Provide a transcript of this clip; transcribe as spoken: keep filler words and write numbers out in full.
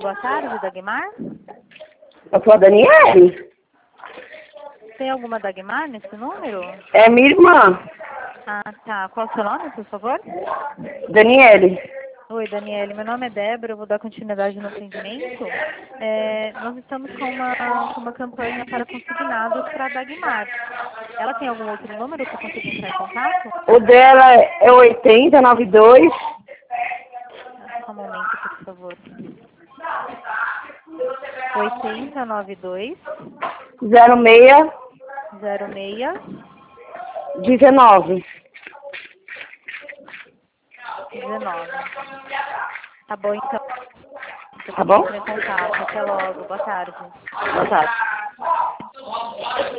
boa tarde, Dagmar. Eu sou a Daniele. Tem alguma Dagmar nesse número? É minha irmã, Ah, tá. Qual o seu nome, por favor? Daniele. Oi, Daniele. Meu nome é Débora. Eu vou dar continuidade no atendimento. É, nós estamos com uma, com uma campanha para consignados para a Dagmar. Ela tem algum outro número para conseguir entrar em contato? O dela é oitenta, noventa e dois. Só um momento, por favor. oitenta noventa e dois zero seis, zero seis dezenove. dezenove. Tá bom, então. Tá bom? Entre em contato. Até logo. Boa tarde. Boa tarde.